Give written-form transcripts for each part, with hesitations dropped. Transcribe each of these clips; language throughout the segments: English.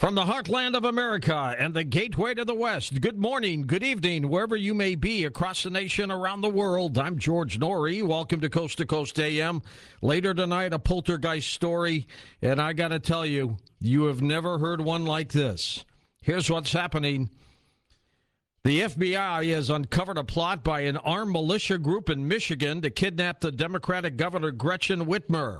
From the heartland of America and the gateway to the West, good morning, good evening, wherever you may be across the nation, around the world. I'm George Noory. Welcome to Coast AM. Later tonight, a poltergeist story, and I got to tell you, you have never heard one like this. Here's what's happening. The FBI has uncovered a plot by an armed militia group in Michigan to kidnap the Democratic Governor Gretchen Whitmer.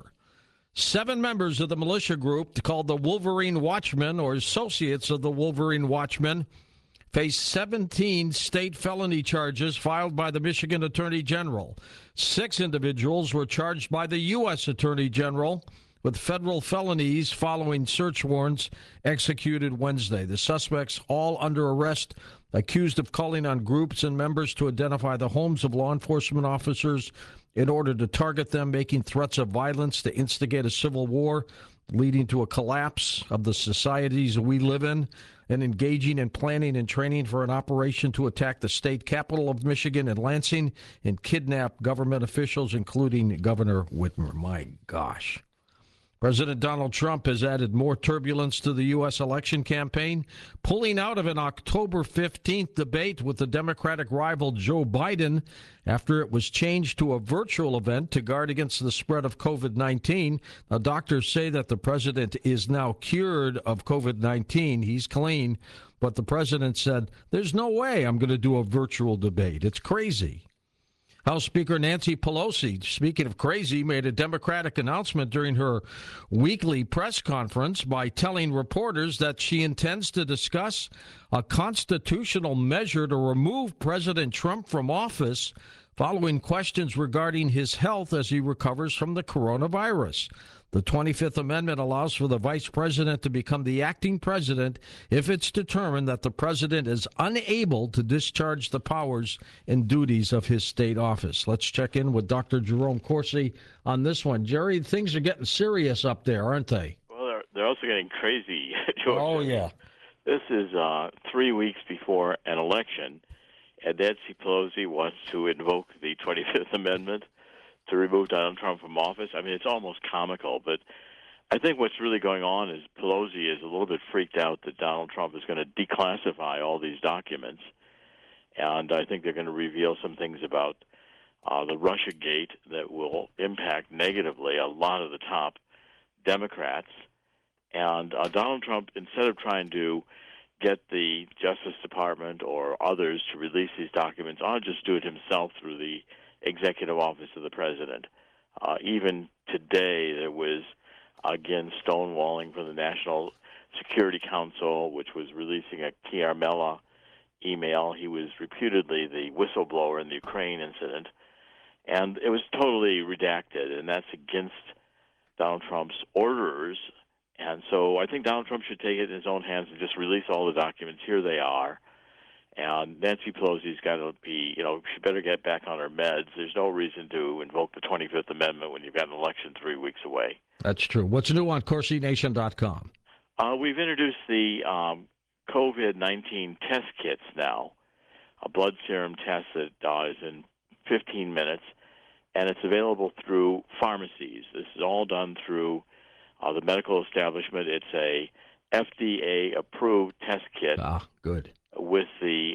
7 members of the militia group, called the Wolverine Watchmen, or associates of the Wolverine Watchmen, face 17 state felony charges filed by the Michigan Attorney General. 6 individuals were charged by the U.S. Attorney General with federal felonies following search warrants executed Wednesday. The suspects, all under arrest, accused of calling on groups and members to identify the homes of law enforcement officers in order to target them, making threats of violence to instigate a civil war, leading to a collapse of the societies we live in, and engaging in planning and training for an operation to attack the state capital of Michigan in Lansing and kidnap government officials, including Governor Whitmer. My gosh. President Donald Trump has added more turbulence to the U.S. election campaign, pulling out of an October 15th debate with the Democratic rival Joe Biden after it was changed to a virtual event to guard against the spread of COVID-19. Now, doctors say that the president is now cured of COVID-19. He's clean. But the president said, there's no way I'm going to do a virtual debate. It's crazy. House Speaker Nancy Pelosi, speaking of crazy, made a Democratic announcement during her weekly press conference by telling reporters that she intends to discuss a constitutional measure to remove President Trump from office following questions regarding his health as he recovers from the coronavirus. The 25th Amendment allows for the vice president to become the acting president if it's determined that the president is unable to discharge the powers and duties of his state office. Let's check in with Dr. Jerome Corsi on this one. Jerry, things are getting serious up there, aren't they? Well, they're also getting crazy, George. Oh, yeah. This is 3 weeks before an election, and Nancy Pelosi wants to invoke the 25th Amendment to remove Donald Trump from office. I mean, it's almost comical, but I think what's really going on is Pelosi is a little bit freaked out that Donald Trump is going to declassify all these documents, and I think they're going to reveal some things about the Russiagate that will impact negatively a lot of the top Democrats. And Donald Trump, instead of trying to get the Justice Department or others to release these documents, ought to just do it himself through the Executive Office of the President. Even today, there was, again, stonewalling from the National Security Council, which was releasing a Chiarmella email. He was reputedly the whistleblower in the Ukraine incident, and it was totally redacted, and that's against Donald Trump's orders. And so I think Donald Trump should take it in his own hands and just release all the documents. Here they are. And Nancy Pelosi's got to be, she better get back on her meds. There's no reason to invoke the 25th Amendment when you've got an election 3 weeks away. That's true. What's new on CorsiNation.com? We've introduced the COVID-19 test kits now, a blood serum test that is in 15 minutes, and it's available through pharmacies. This is all done through the medical establishment. It's a FDA-approved test kit. Good. With the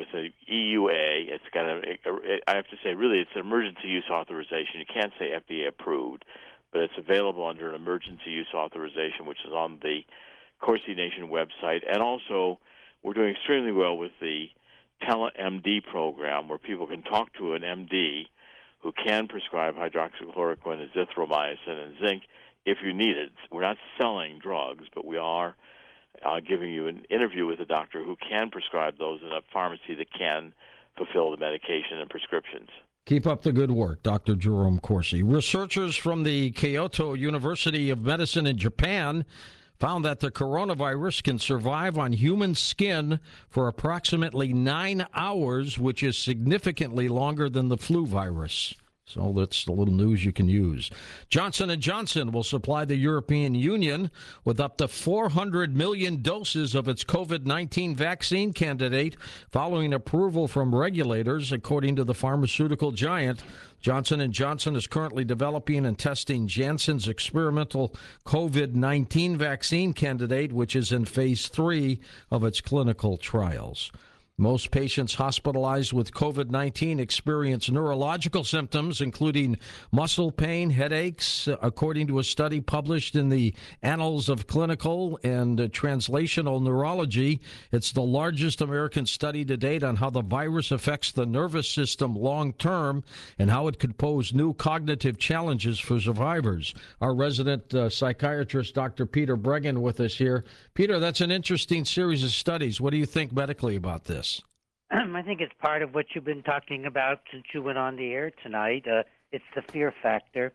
EUA, it's got I have to say, really, it's an emergency use authorization. You can't say FDA approved, but it's available under an emergency use authorization, which is on the Corsi Nation website. And also, we're doing extremely well with the TeleMD program, where people can talk to an MD who can prescribe hydroxychloroquine, azithromycin, and zinc if you need it. We're not selling drugs, but we are giving you an interview with a doctor who can prescribe those in a pharmacy that can fulfill the medication and prescriptions. Keep up the good work, Dr. Jerome Corsi. Researchers from the Kyoto University of Medicine in Japan found that the coronavirus can survive on human skin for approximately 9 hours, which is significantly longer than the flu virus. So that's the little news you can use. Johnson & Johnson will supply the European Union with up to 400 million doses of its COVID-19 vaccine candidate following approval from regulators, according to the pharmaceutical giant. Johnson & Johnson is currently developing and testing Janssen's experimental COVID-19 vaccine candidate, which is in phase 3 of its clinical trials. Most patients hospitalized with COVID-19 experience neurological symptoms, including muscle pain, headaches, according to a study published in the Annals of Clinical and Translational Neurology. It's the largest American study to date on how the virus affects the nervous system long term and how it could pose new cognitive challenges for survivors. Our resident psychiatrist, Dr. Peter Breggin, with us here. Peter, that's an interesting series of studies. What do you think medically about this? I think it's part of what you've been talking about since you went on the air tonight. It's the fear factor.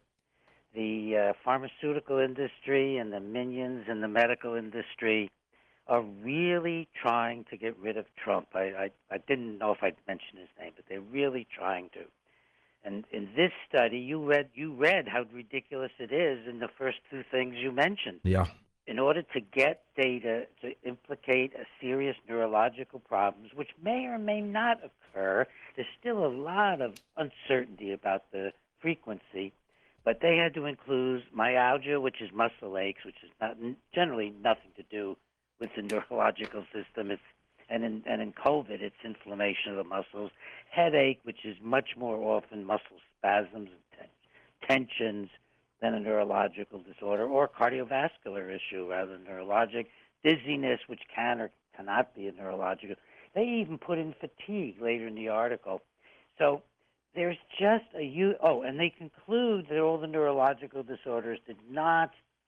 The pharmaceutical industry and the minions in the medical industry are really trying to get rid of Trump. I didn't know if I'd mention his name, but they're really trying to. And in this study, you read how ridiculous it is in the first two things you mentioned. Yeah. In order to get data to implicate a serious neurological problems, which may or may not occur, there's still a lot of uncertainty about the frequency, but they had to include myalgia, which is muscle aches, which is generally nothing to do with the neurological system. And in COVID, it's inflammation of the muscles, headache, which is much more often muscle spasms and tensions than a neurological disorder, or cardiovascular issue rather than neurologic, dizziness, which can or cannot be a neurological. They even put in fatigue later in the article. So there's just and they conclude that all the neurological disorders did not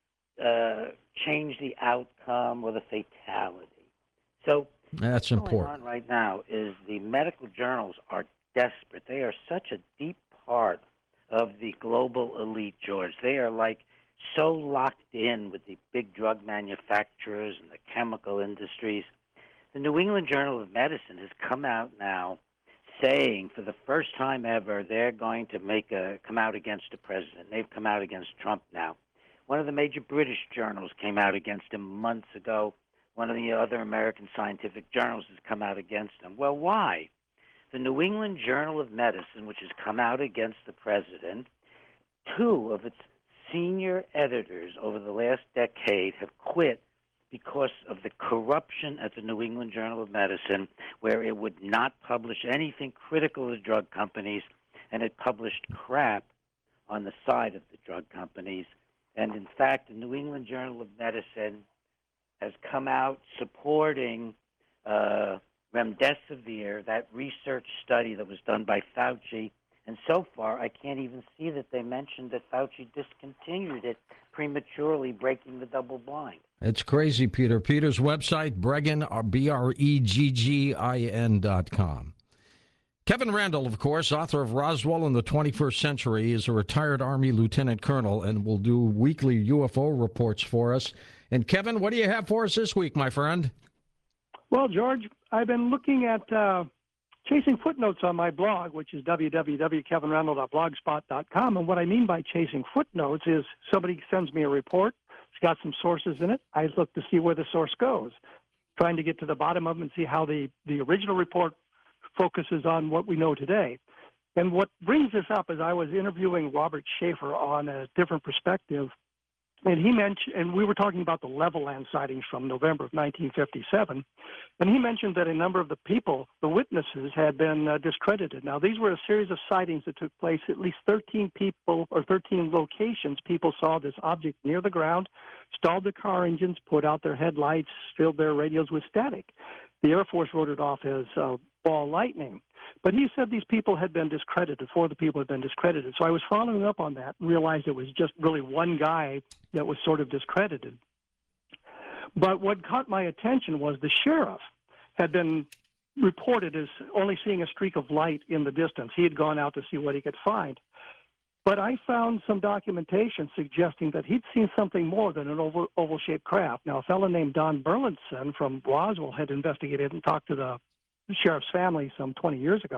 change the outcome or the fatality. So that's what's important. going on right now is the medical journals are desperate. They are such a deep part of the global elite, George. They are like so locked in with the big drug manufacturers and the chemical industries. The New England Journal of Medicine has come out now saying for the first time ever they're going to come out against the president. They've come out against Trump now. One of the major British journals came out against him months ago. One of the other American scientific journals has come out against him. Well, why? The New England Journal of Medicine, which has come out against the president, two of its senior editors over the last decade have quit because of the corruption at the New England Journal of Medicine, where it would not publish anything critical to drug companies, and it published crap on the side of the drug companies. And in fact, the New England Journal of Medicine has come out supporting remdesivir, that research study that was done by Fauci, and so far I can't even see that they mentioned that Fauci discontinued it prematurely, breaking the double blind. It's crazy, Peter. Peter's website, Breggin, BREGGIN.com. Kevin Randle, of course, author of Roswell in the 21st Century, is a retired Army lieutenant colonel and will do weekly UFO reports for us. And Kevin, what do you have for us this week, my friend? Well, George, I've been looking at chasing footnotes on my blog, which is www.kevinrandle.blogspot.com. And what I mean by chasing footnotes is somebody sends me a report. It's got some sources in it. I look to see where the source goes, trying to get to the bottom of it and see how the original report focuses on what we know today. And what brings this up is I was interviewing Robert Schaefer on a different perspective. And he mentioned, and we were talking about the Levelland sightings from November of 1957, and he mentioned that a number of the people, the witnesses, had been discredited. Now, these were a series of sightings that took place. At least 13 people or 13 locations, people saw this object near the ground, stalled the car engines, put out their headlights, filled their radios with static. The Air Force wrote it off as ball lightning. But he said these people had been discredited, 4 of the people had been discredited. So I was following up on that and realized it was just really one guy that was sort of discredited. But what caught my attention was the sheriff had been reported as only seeing a streak of light in the distance. He had gone out to see what he could find. But I found some documentation suggesting that he'd seen something more than an oval-shaped craft. Now, a fellow named Don Burlinson from Roswell had investigated and talked to the sheriff's family some 20 years ago,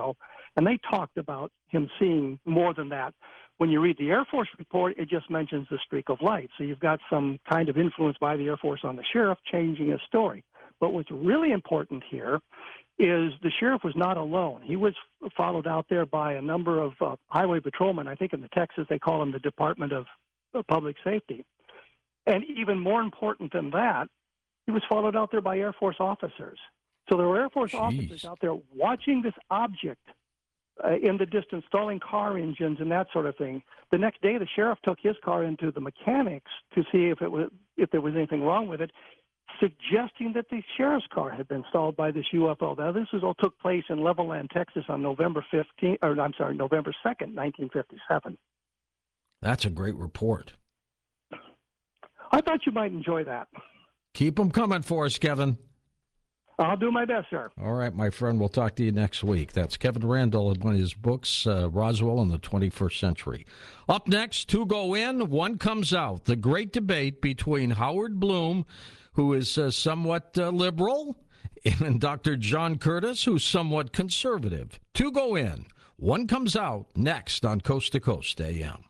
And they talked about him seeing more than that. When you read the Air Force report, it just mentions the streak of light. So you've got some kind of influence by the Air Force on the sheriff changing his story. But what's really important here is the sheriff was not alone. He was followed out there by a number of highway patrolmen. I think in the Texas they call them the Department of Public Safety. And even more important than that, he was followed out there by Air Force officers. So there were Air Force officers out there watching this object in the distance, stalling car engines and that sort of thing. The next day, the sheriff took his car into the mechanics to see if there was anything wrong with it, suggesting that the sheriff's car had been stalled by this UFO. Now, this all took place in Levelland, Texas, on November 2nd, 1957. That's a great report. I thought you might enjoy that. Keep them coming for us, Kevin. I'll do my best, sir. All right, my friend. We'll talk to you next week. That's Kevin Randle in one of his books, Roswell in the 21st Century. Up next, two go in, one comes out. The great debate between Howard Bloom, who is somewhat liberal, and Dr. John Curtis, who's somewhat conservative. Two go in, one comes out next on Coast to Coast AM.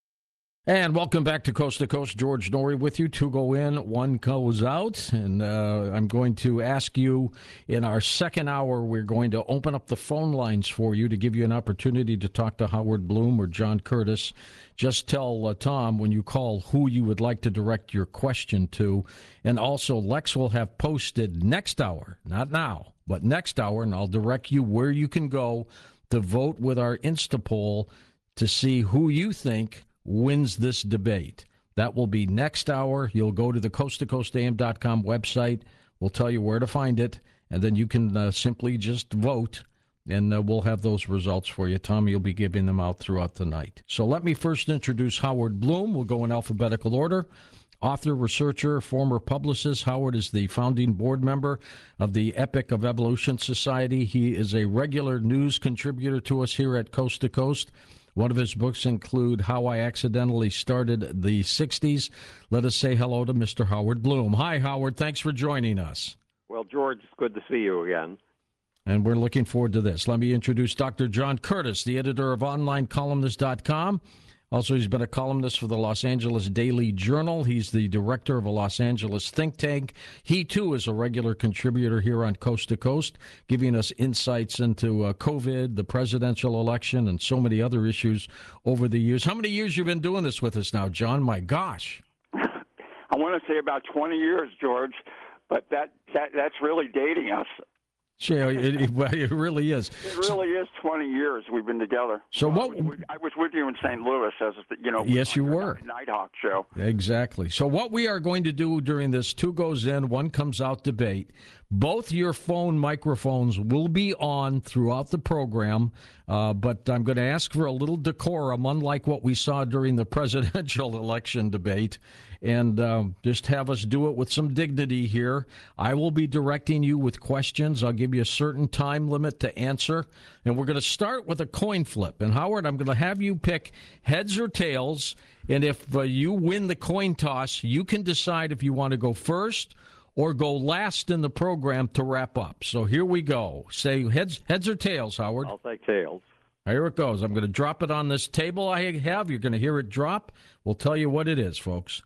And welcome back to Coast. George Noory with you. Two go in, one goes out. And I'm going to ask you in our second hour, we're going to open up the phone lines for you to give you an opportunity to talk to Howard Bloom or John Curtis. Just tell Tom when you call who you would like to direct your question to. And also, Lex will have posted next hour, not now, but next hour, and I'll direct you where you can go to vote with our Instapoll to see who you think wins this debate. That will be next hour. You'll go to the coasttocoastam.com website. We'll tell you where to find it, and then you can simply just vote, and we'll have those results for you. Tom, you'll be giving them out throughout the night. So let me first introduce Howard Bloom. We'll go in alphabetical order. Author, researcher, former publicist. Howard is the founding board member of the Epic of Evolution Society. He is a regular news contributor to us here at Coast to Coast. One of his books include How I Accidentally Started the 60s. Let us say hello to Mr. Howard Bloom. Hi, Howard. Thanks for joining us. Well, George, it's good to see you again. And we're looking forward to this. Let me introduce Dr. John Curtis, the editor of OnlineColumnist.com. Also, he's been a columnist for the Los Angeles Daily Journal. He's the director of a Los Angeles think tank. He, too, is a regular contributor here on Coast to Coast, giving us insights into COVID, the presidential election, and so many other issues over the years. How many years you've been doing this with us now, John? My gosh. I want to say about 20 years, George, but that's really dating us. Sure, it really is. It really is 20 years we've been together. So what? I was with you in St. Louis as Yes, you were. Nighthawk show. Exactly. So what we are going to do during this two goes in, one comes out debate, both your phone microphones will be on throughout the program, but I'm going to ask for a little decorum, unlike what we saw during the presidential election debate. And just have us do it with some dignity here. I will be directing you with questions. I'll give you a certain time limit to answer. And we're going to start with a coin flip. And, Howard, I'm going to have you pick heads or tails. And if you win the coin toss, you can decide if you want to go first or go last in the program to wrap up. So here we go. Say heads or tails, Howard. I'll take tails. Here it goes. I'm going to drop it on this table I have. You're going to hear it drop. We'll tell you what it is, folks.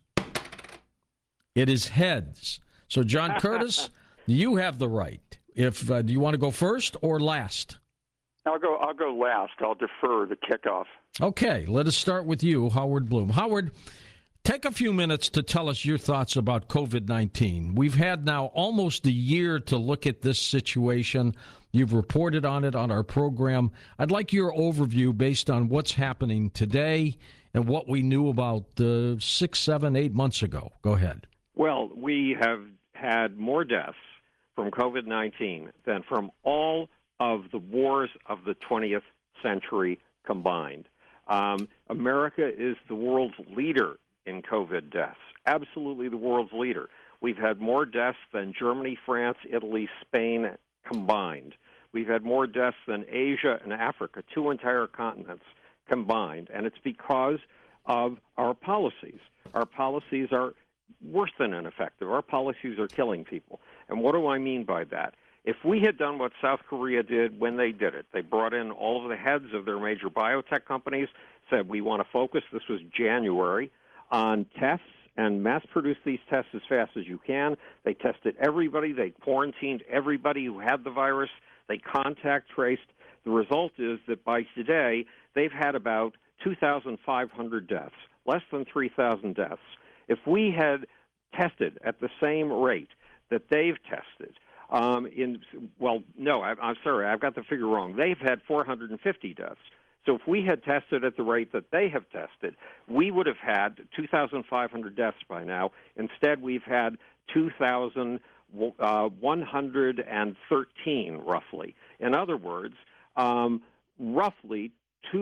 It is heads. So, John Curtis, you have the right. If do you want to go first or last? I'll go last. I'll defer the kickoff. Okay, let us start with you, Howard Bloom. Howard, take a few minutes to tell us your thoughts about COVID-19. We've had now almost a year to look at this situation. You've reported on it on our program. I'd like your overview based on what's happening today and what we knew about 6, 7, 8 months ago. Go ahead. Well, we have had more deaths from COVID-19 than from all of the wars of the 20th century combined. America is the world's leader in COVID deaths, absolutely the world's leader. We've had more deaths than Germany, France, Italy, Spain combined. We've had more deaths than Asia and Africa, two entire continents combined, and it's because of our policies. Our policies are worse than ineffective. Our policies are killing people. And what do I mean by that? If we had done what South Korea did when they did it, they brought in all of the heads of their major biotech companies, said we want to focus, this was January, on tests and mass produce these tests as fast as you can. They tested everybody. They quarantined everybody who had the virus. They contact traced. The result is that by today, they've had about 2,500 deaths, less than 3,000 deaths. If we had tested at the same rate that they've tested, I'm sorry, I've got the figure wrong. They've had 450 deaths. So if we had tested at the rate that they have tested, we would have had 2,500 deaths by now. Instead, we've had 2,113, roughly. In other words, roughly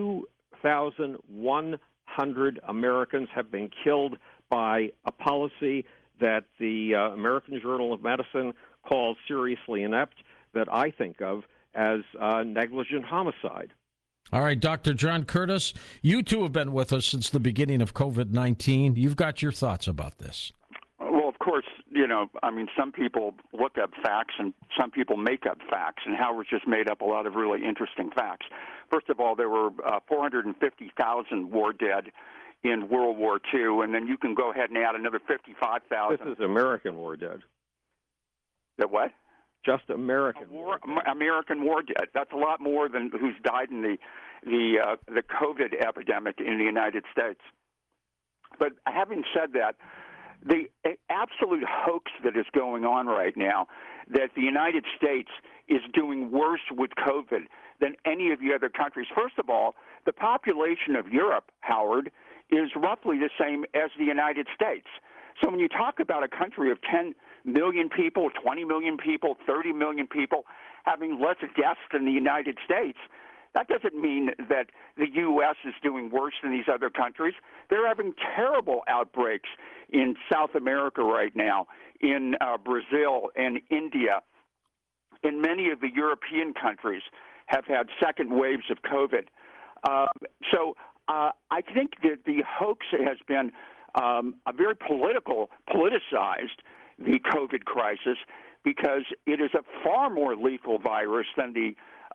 2,100 Americans have been killed by a policy that the American Journal of Medicine calls seriously inept, that I think of as negligent homicide. All right, Dr. John Curtis, you two have been with us since the beginning of COVID-19. You've got your thoughts about this. Well, of course, some people look up facts and some people make up facts, and Howard's just made up a lot of really interesting facts. First of all, there were 450,000 war dead in World War II, and then you can go ahead and add another 55,000. This is American war dead. The what? Just American American war dead. That's a lot more than who's died in the COVID epidemic in the United States. But having said that, the absolute hoax that is going on right now, that the United States is doing worse with COVID than any of the other countries. First of all, the population of Europe, Howard, is roughly the same as the United States. So when you talk about a country of 10 million people, 20 million people, 30 million people having less deaths than the United States, that doesn't mean that the U.S. is doing worse than these other countries. They're having terrible outbreaks in South America right now, in Brazil and India. And many of the European countries have had second waves of COVID. So I think that the hoax has been a very politicized, the COVID crisis, because it is a far more lethal virus than the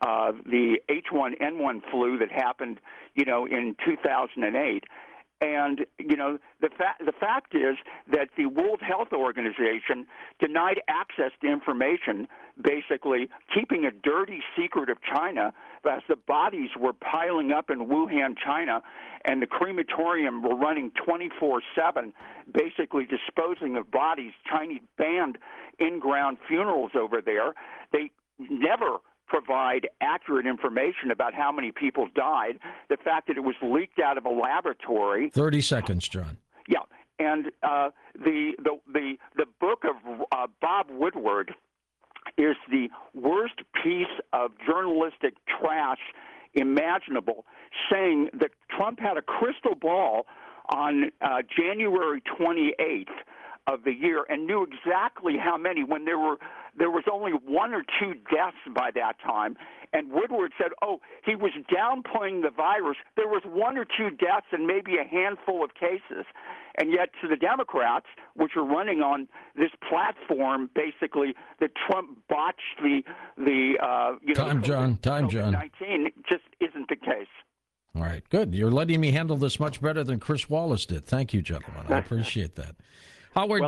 H1N1 flu that happened, in 2008. And, the fact is that the World Health Organization denied access to information, basically keeping a dirty secret of China, as the bodies were piling up in Wuhan, China, and the crematorium were running 24/7, basically disposing of bodies. Chinese banned in-ground funerals over there. They never provide accurate information about how many people died. The fact that it was leaked out of a laboratory. 30 seconds, John. Yeah, and the book of Bob Woodward is the worst piece of journalistic trash imaginable, saying that Trump had a crystal ball on January 28th of the year and knew exactly how many, when there was only one or two deaths by that time. And Woodward said, he was downplaying the virus. There was one or two deaths and maybe a handful of cases. And yet to the Democrats, which are running on this platform, basically, that Trump botched the Time, John. COVID-19 just isn't the case. All right, good. You're letting me handle this much better than Chris Wallace did. Thank you, gentlemen. I appreciate that. Howard,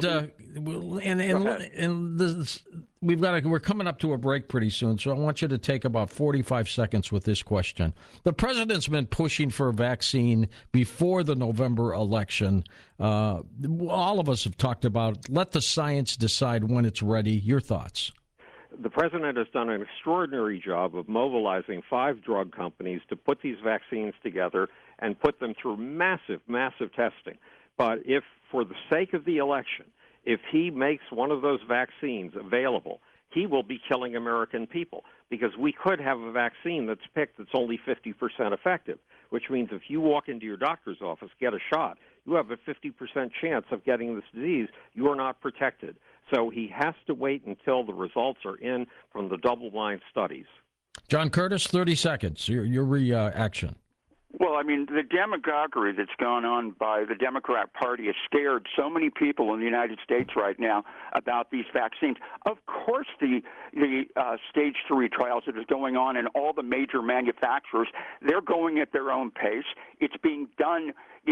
we're coming up to a break pretty soon, so I want you to take about 45 seconds with this question. The president's been pushing for a vaccine before the November election. All of us have talked about let the science decide when it's ready. Your thoughts? The president has done an extraordinary job of mobilizing 5 drug companies to put these vaccines together and put them through massive, massive testing. But if, for the sake of the election, if he makes one of those vaccines available, he will be killing American people, because we could have a vaccine that's picked that's only 50% effective, which means if you walk into your doctor's office, get a shot, you have a 50% chance of getting this disease. You are not protected. So he has to wait until the results are in from the double-blind studies. John Curtis, 30 seconds. Your reaction. Well, I mean, the demagoguery that's gone on by the Democrat Party has scared so many people in the United States right now about these vaccines. Of course, the stage 3 trials that is going on in all the major manufacturers, they're going at their own pace. It's being done,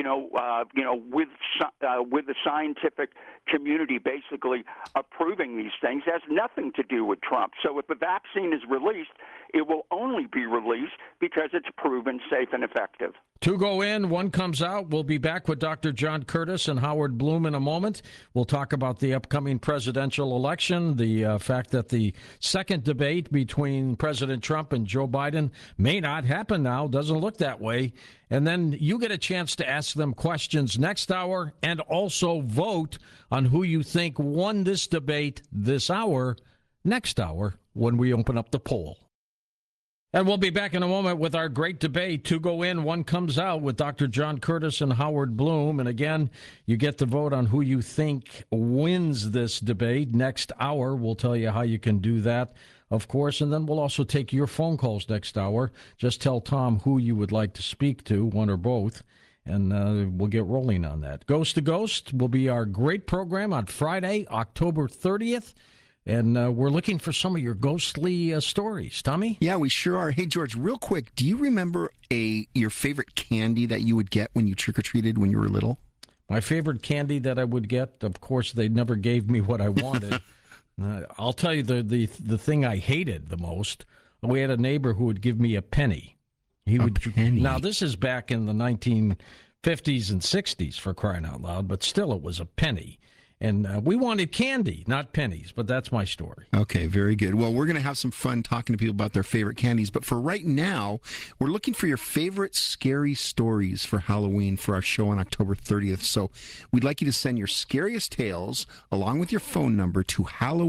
with the scientific community basically approving these things. It has nothing to do with Trump. So if the vaccine is released, it will only be released because it's proven safe and effective. 2 go in, 1 comes out. We'll be back with Dr. John Curtis and Howard Bloom in a moment. We'll talk about the upcoming presidential election, the fact that the second debate between President Trump and Joe Biden may not happen now. Doesn't look that way. And then you get a chance to ask them questions next hour and also vote on who you think won this debate this hour, next hour, when we open up the poll. And we'll be back in a moment with our great debate. 2 go in, 1 comes out with Dr. John Curtis and Howard Bloom. And again, you get to vote on who you think wins this debate. Next hour, we'll tell you how you can do that, of course. And then we'll also take your phone calls next hour. Just tell Tom who you would like to speak to, one or both, and we'll get rolling on that. Ghost to Ghost will be our great program on Friday, October 30th. And we're looking for some of your ghostly stories. Tommy? Yeah, we sure are. Hey, George, real quick, do you remember your favorite candy that you would get when you trick-or-treated when you were little? My favorite candy that I would get, of course, they never gave me what I wanted. I'll tell you the thing I hated the most. We had a neighbor who would give me a penny. Penny? Now, this is back in the 1950s and 60s, for crying out loud, but still it was a penny. And we wanted candy, not pennies, but that's my story. Okay, very good. Well, we're going to have some fun talking to people about their favorite candies. But for right now, we're looking for your favorite scary stories for Halloween for our show on October 30th. So we'd like you to send your scariest tales along with your phone number to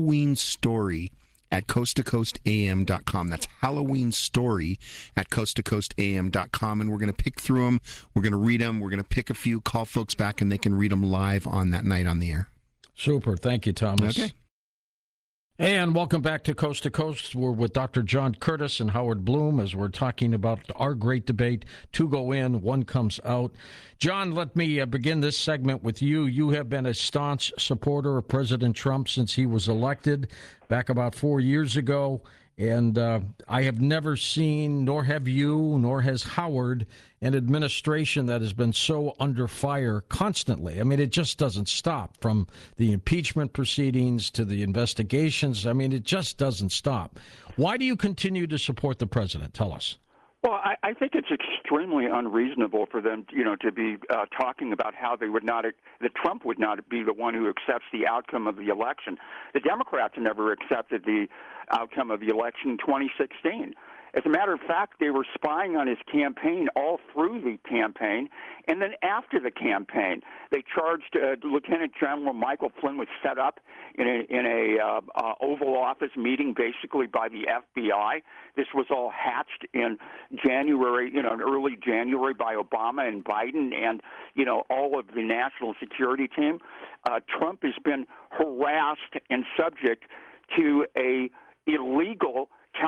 HalloweenStory@coasttocoastam.com. That's HalloweenStory@coasttocoastam.com. And we're going to pick through them. We're going to read them. We're going to pick a few, call folks back, and they can read them live on that night on the air. Super. Thank you, Thomas. Okay. And welcome back to Coast to Coast. We're with Dr. John Curtis and Howard Bloom as we're talking about our great debate. 2 go in, 1 comes out. John, let me begin this segment with you. You have been a staunch supporter of President Trump since he was elected back about 4 years ago. And I have never seen, nor have you, nor has Howard, an administration that has been so under fire constantly. I mean, it just doesn't stop, from the impeachment proceedings to the investigations. I mean, it just doesn't stop. Why do you continue to support the president? Tell us. Well, I think it's extremely unreasonable for them, to be talking about how that Trump would not be the one who accepts the outcome of the election. The Democrats never accepted the outcome of the election in 2016. As a matter of fact, they were spying on his campaign all through the campaign, and then after the campaign, they charged Lieutenant General Michael Flynn was set up in a Oval Office meeting, basically by the FBI. This was all hatched in January, in early January, by Obama and Biden and all of the national security team. Trump has been harassed and subject to a illegal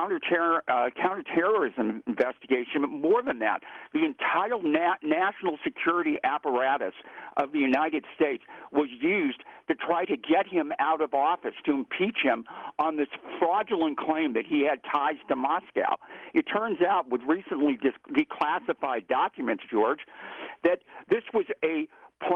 counterterrorism investigation. But more than that, the entire national security apparatus of the United States was used to try to get him out of office, to impeach him on this fraudulent claim that he had ties to Moscow. It turns out, with recently declassified documents, George, that this was a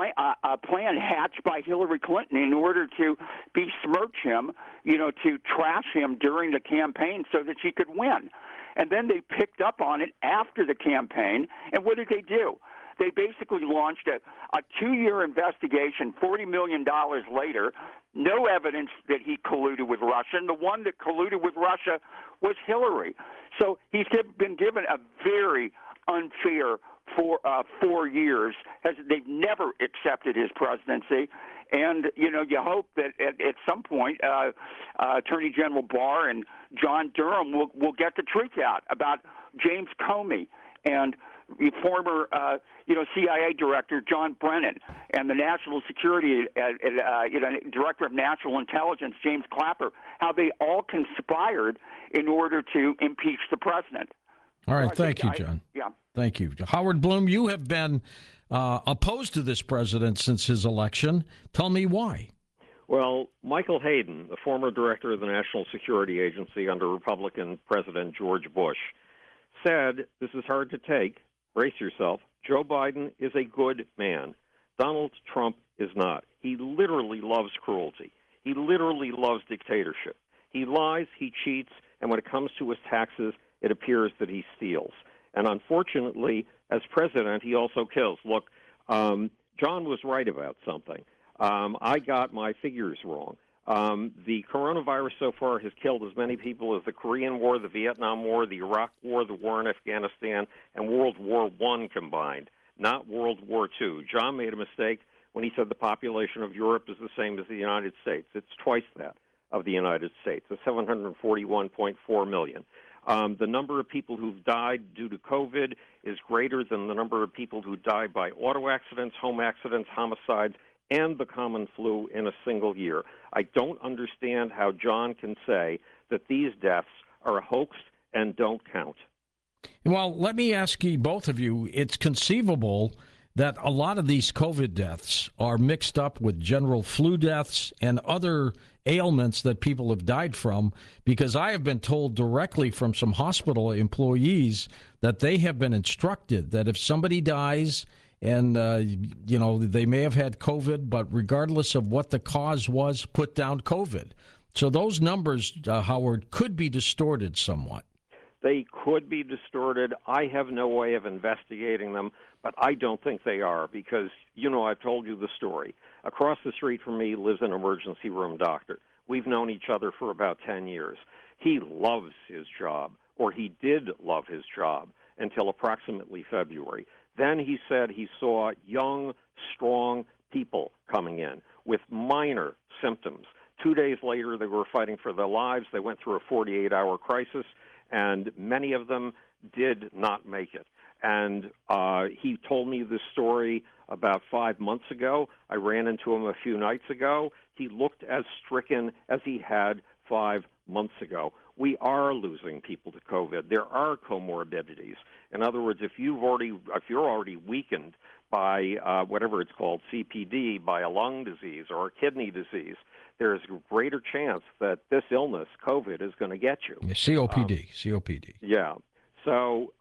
plan hatched by Hillary Clinton in order to besmirch him, to trash him during the campaign so that she could win. And then they picked up on it after the campaign, and what did they do? They basically launched a 2-year investigation, $40 million later, no evidence that he colluded with Russia, and the one that colluded with Russia was Hillary. So he's been given a very unfair for 4 years. They've never accepted his presidency, and you hope that at some point Attorney General Barr and John Durham will get the truth out about James Comey and the former CIA Director John Brennan and the National Security Director of National Intelligence James Clapper, how they all conspired in order to impeach the president. All right, thank you, John. Yeah. Thank you. Howard Bloom, you have been opposed to this president since his election. Tell me why. Well, Michael Hayden, the former director of the National Security Agency under Republican President George Bush, said, this is hard to take, brace yourself, Joe Biden is a good man. Donald Trump is not. He literally loves cruelty. He literally loves dictatorship. He lies, he cheats, and when it comes to his taxes, it appears that he steals. And unfortunately, as president, he also kills. Look, John was right about something. I got my figures wrong. The coronavirus so far has killed as many people as the Korean War, the Vietnam War, the Iraq War, the war in Afghanistan, and World War I combined, not World War II. John made a mistake when he said the population of Europe is the same as the United States. It's twice that of the United States. It's 741.4 million. The number of people who've died due to COVID is greater than the number of people who died by auto accidents, home accidents, homicides, and the common flu in a single year. I don't understand how John can say that these deaths are a hoax and don't count. Well, let me ask you, both of you, it's conceivable that a lot of these COVID deaths are mixed up with general flu deaths and other ailments that people have died from, because I have been told directly from some hospital employees that they have been instructed that if somebody dies and, they may have had COVID, but regardless of what the cause was, put down COVID. So those numbers, Howard, could be distorted somewhat. They could be distorted. I have no way of investigating them, but I don't think they are because, I've told you the story. Across the street from me lives an emergency room doctor. We've known each other for about 10 years. He loves his job, or he did love his job until approximately February. Then he said he saw young, strong people coming in with minor symptoms. 2 days later, they were fighting for their lives. They went through a 48-hour crisis, and many of them did not make it. And he told me this story about 5 months ago. I ran into him a few nights ago. He looked as stricken as he had 5 months ago. We are losing people to COVID. There are comorbidities. In other words, if you're already weakened by whatever it's called, CPD, by a lung disease or a kidney disease, there's a greater chance that this illness, COVID, is going to get you. COPD. Yeah. So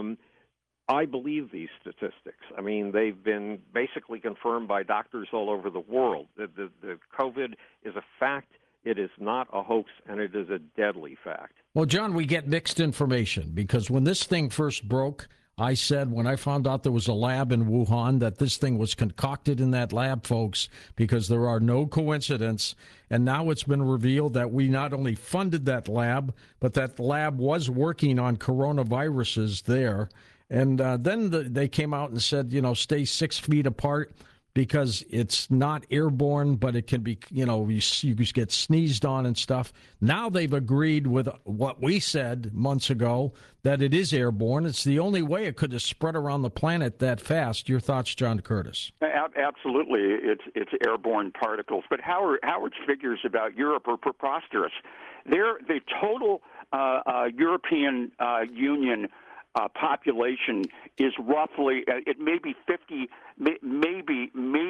I believe these statistics. I mean, they've been basically confirmed by doctors all over the world. The COVID is a fact. It is not a hoax, and it is a deadly fact. Well, John, we get mixed information because when this thing first broke, I said when I found out there was a lab in Wuhan that this thing was concocted in that lab, folks, because there are no coincidences. And now it's been revealed that we not only funded that lab, but that lab was working on coronaviruses there. And then they came out and said, stay 6 feet apart because it's not airborne, but it can be, you just get sneezed on and stuff. Now they've agreed with what we said months ago, that it is airborne. It's the only way it could have spread around the planet that fast. Your thoughts, John Curtis? Absolutely. It's airborne particles. But Howard's figures about Europe are preposterous. The total European Union population is roughly, it may be 50, maybe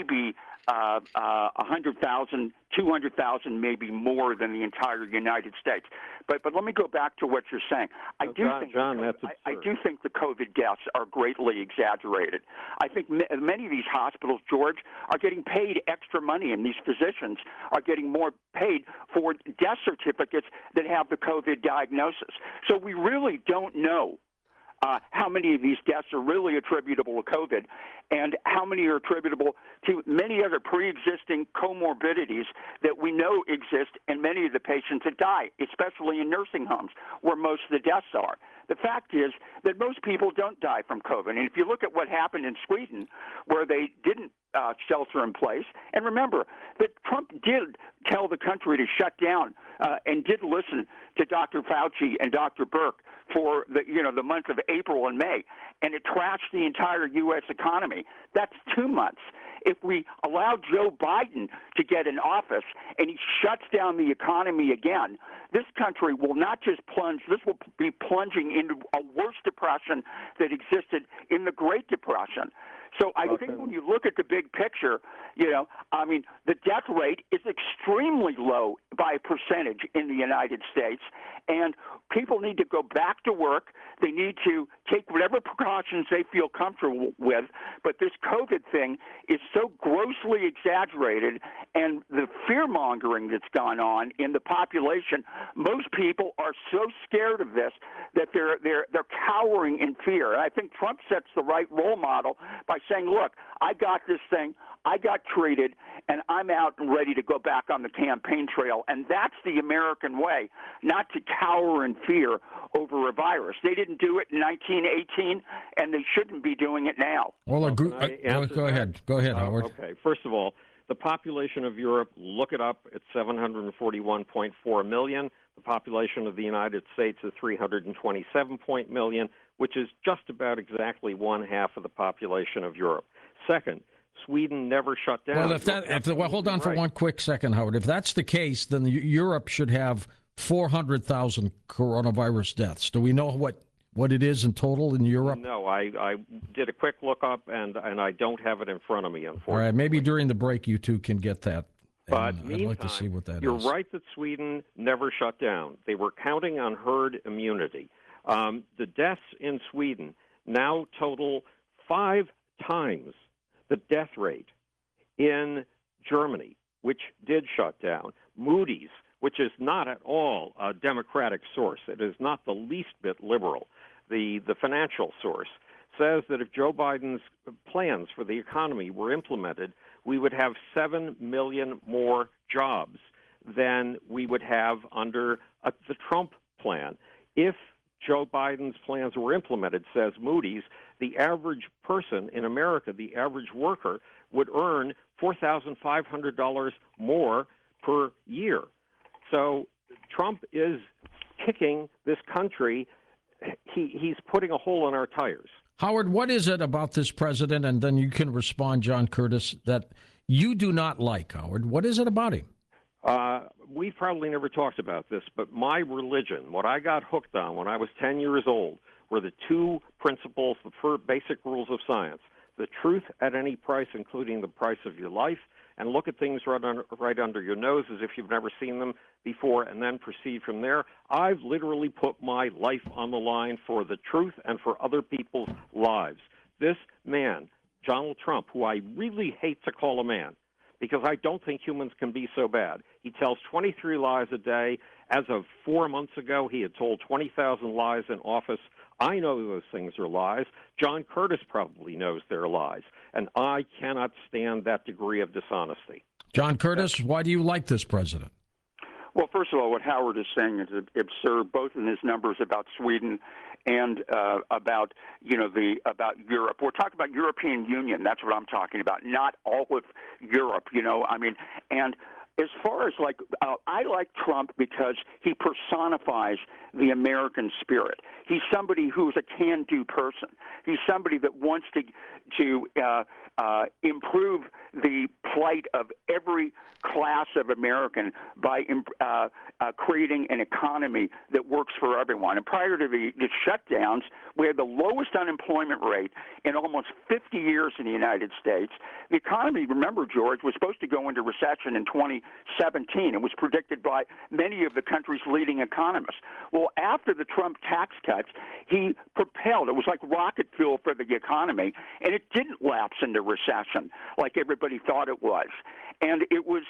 100,000, 200,000, maybe more than the entire United States. But let me go back to what you're saying. I do think the COVID deaths are greatly exaggerated. I think many of these hospitals, George, are getting paid extra money, and these physicians are getting more paid for death certificates that have the COVID diagnosis. So we really don't know how many of these deaths are really attributable to COVID and how many are attributable to many other pre-existing comorbidities that we know exist in many of the patients that die, especially in nursing homes where most of the deaths are. The fact is that most people don't die from COVID. And if you look at what happened in Sweden, where they didn't shelter in place, and remember that Trump did tell the country to shut down and did listen to Dr. Fauci and Dr. Birx for the month of April and May, and it trashed the entire U.S. economy. That's 2 months. If we allow Joe Biden to get in office and he shuts down the economy again, this country will not just plunge, this will be plunging into a worse depression that existed in the Great Depression. So I think when you look at the big picture, the death rate is extremely low by a percentage in the United States, and people need to go back to work. They need to take whatever precautions they feel comfortable with, but this COVID thing is so grossly exaggerated, and the fear-mongering that's gone on in the population, most people are so scared of this that they're cowering in fear. And I think Trump sets the right role model by saying, look, I got this thing, I got treated, and I'm out and ready to go back on the campaign trail. And that's the American way, not to cower in fear over a virus. They didn't do it in 1918, and they shouldn't be doing it now. Well, go ahead. Go ahead, Howard. Okay. First of all, the population of Europe, look it up, it's 741.4 million. The population of the United States is 327 million, which is just about exactly one half of the population of Europe. Second, Sweden never shut down. Well, hold on for one quick second, Howard. If that's the case, then Europe should have 400,000 coronavirus deaths. Do we know what it is in total in Europe? No, I did a quick look up, and I don't have it in front of me, unfortunately. All right, maybe during the break you two can get that. But I'd like to see what that you're is. right that Sweden never shut down. They were counting on herd immunity. The deaths in Sweden now total 5 times the death rate in Germany, which did shut down. Moody's, which is not at all a democratic source, it is not the least bit liberal, the financial source, says that if Joe Biden's plans for the economy were implemented, we would have 7 million more jobs than we would have under the Trump plan. If Joe Biden's plans were implemented, says Moody's, the average person in America, the average worker, would earn $4,500 more per year. So Trump is kicking this country. He's putting a hole in our tires. Howard, what is it about this president, and then you can respond, John Curtis, that you do not like, Howard? What is it about him? We've probably never talked about this, but my religion, what I got hooked on when I was 10 years old, were the two principles, the four basic rules of science: the truth at any price, including the price of your life, and look at things right under your nose as if you've never seen them before, and then proceed from there. I've literally put my life on the line for the truth and for other people's lives. This man, Donald Trump, who I really hate to call a man, because I don't think humans can be so bad. He tells 23 lies a day. As of 4 months ago, he had told 20,000 lies in office. I know those things are lies. John Curtis probably knows they're lies. And I cannot stand that degree of dishonesty. John Curtis, why do you like this president? Well, first of all, what Howard is saying is absurd, both in his numbers about Sweden and about Europe. We're talking about European Union. That's what I'm talking about, not all of Europe. And as far as I like Trump because he personifies the American spirit. He's somebody who's a can-do person. He's somebody that wants to improve the plight of every class of American by creating an economy that works for everyone. And prior to the shutdowns, we had the lowest unemployment rate in almost 50 years in the United States. The economy, remember, George, was supposed to go into recession in 2017. It was predicted by many of the country's leading economists. Well, after the Trump tax cuts, he propelled. It was like rocket fuel for the economy, and it didn't lapse into recession like everybody thought it was. And it was,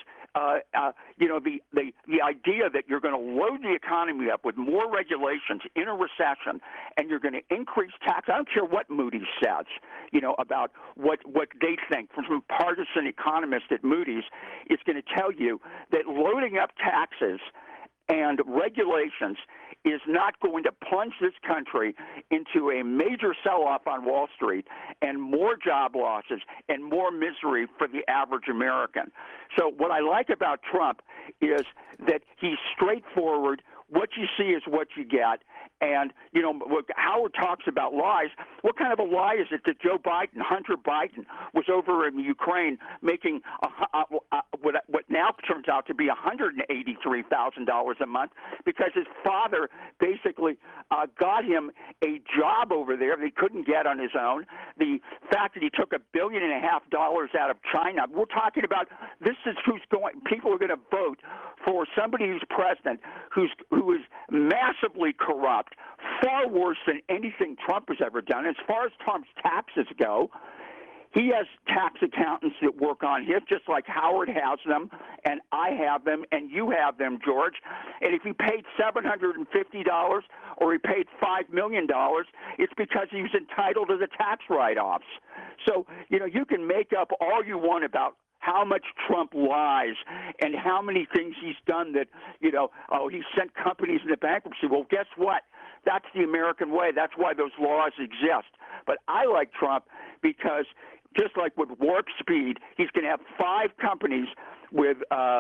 the idea that you're going to load the economy up with more regulations in a recession, and you're going to increase tax. I don't care what Moody's says, about what they think. From some partisan economist at Moody's, it's going to tell you that loading up taxes and regulations is not going to plunge this country into a major sell-off on Wall Street and more job losses and more misery for the average American. So what I like about Trump is that he's straightforward what you see is what you get. And, you know, Howard talks about lies. What kind of a lie is it that Joe Biden, Hunter Biden, was over in Ukraine making what now turns out to be $183,000 a month because his father basically got him a job over there that he couldn't get on his own. The fact that he took $1.5 billion out of China. We're talking about this is who's going. People are going to vote for somebody who's president who is massively corrupt, far worse than anything Trump has ever done. As far as Trump's taxes go, he has tax accountants that work on him, just like Howard has them, and I have them, and you have them, George. And if he paid $750 or he paid $5 million, it's because he was entitled to the tax write-offs. So, you know, you can make up all you want about how much Trump lies and how many things he's done that, you know, he sent companies into bankruptcy. Well, guess what? That's the American way. That's why those laws exist. But I like Trump because just like with Warp Speed, he's going to have 5 companies with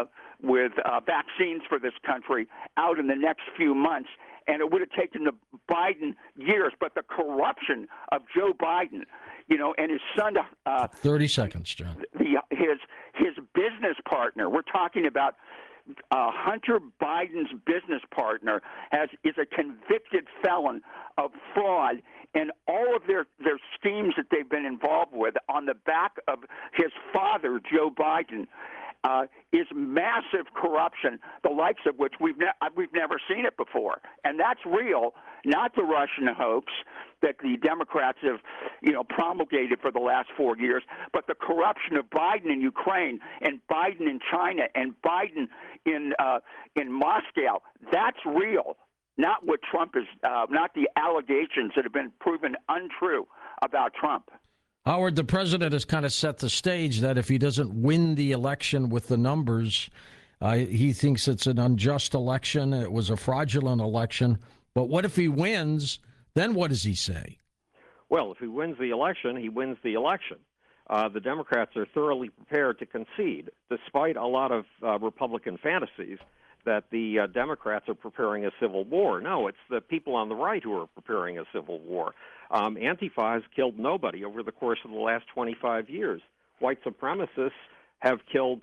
vaccines for this country out in the next few months. And it would have taken the Biden years, but the corruption of Joe Biden, you know, and his son. 30 seconds, John. His business partner. We're talking about Hunter Biden's business partner is a convicted felon of fraud, and all of their schemes that they've been involved with on the back of his father, Joe Biden. Is massive corruption, the likes of which we've never seen it before, and that's real, not the Russian hoax that the Democrats have, you know, promulgated for the last 4 years, but the corruption of Biden in Ukraine and Biden in China and Biden in Moscow. That's real, not what Trump is, not the allegations that have been proven untrue about Trump. Howard, the president has kind of set the stage that if he doesn't win the election with the numbers, he thinks it's an unjust election. It was a fraudulent election. But what if he wins? Then what does he say? Well, if he wins the election, he wins the election. The Democrats are thoroughly prepared to concede, despite a lot of Republican fantasies that the Democrats are preparing a civil war. No, it's the people on the right who are preparing a civil war. Antifa has killed nobody over the course of the last 25 years. White supremacists have killed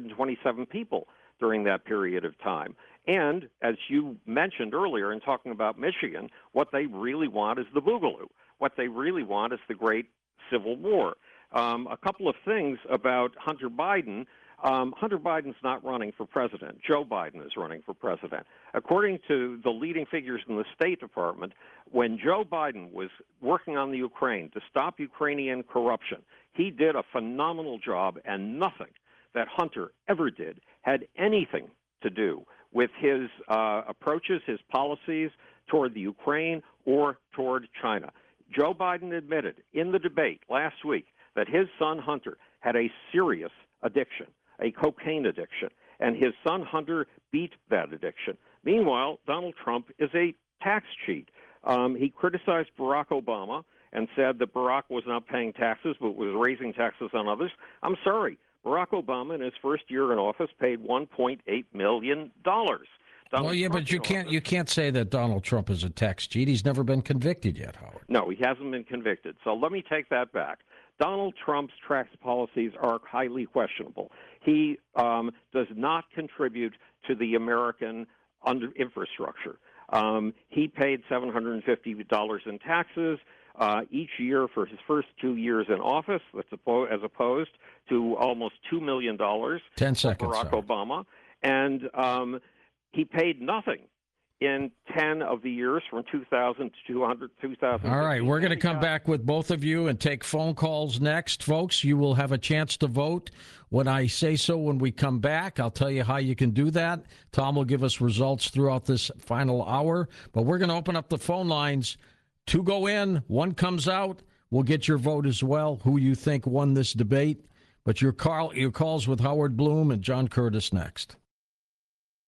327 people during that period of time. And as you mentioned earlier in talking about Michigan, what they really want is the Boogaloo. What they really want is the great civil war. A couple of things about Hunter Biden. Hunter Biden's not running for president. Joe Biden is running for president. According to the leading figures in the State Department, when Joe Biden was working on the Ukraine to stop Ukrainian corruption, he did a phenomenal job, and nothing that Hunter ever did had anything to do with his approaches, his policies toward the Ukraine or toward China. Joe Biden admitted in the debate last week that his son Hunter had a serious addiction, a cocaine addiction, and his son Hunter beat that addiction. Meanwhile, Donald Trump is a tax cheat. He criticized Barack Obama and said that Barack was not paying taxes but was raising taxes on others. I'm sorry. Barack Obama, in his first year in office, paid $1.8 million. Well, yeah, but you can't say that Donald Trump is a tax cheat. He's never been convicted yet, Howard. No, he hasn't been convicted. So let me take that back. Donald Trump's tax policies are highly questionable. He does not contribute to the American infrastructure. He paid $750 in taxes each year for his first 2 years in office, as opposed to almost $2 million 10 seconds, for Barack sorry. Obama. And he paid nothing in 10 of the years from 2000 to 2000. All right, we're going to come back with both of you and take phone calls next. Folks, you will have a chance to vote when I say so when we come back. I'll tell you how you can do that. Tom will give us results throughout this final hour. But we're going to open up the phone lines. 2 go in, 1 comes out. We'll get your vote as well, who you think won this debate. But your calls with Howard Bloom and John Curtis next.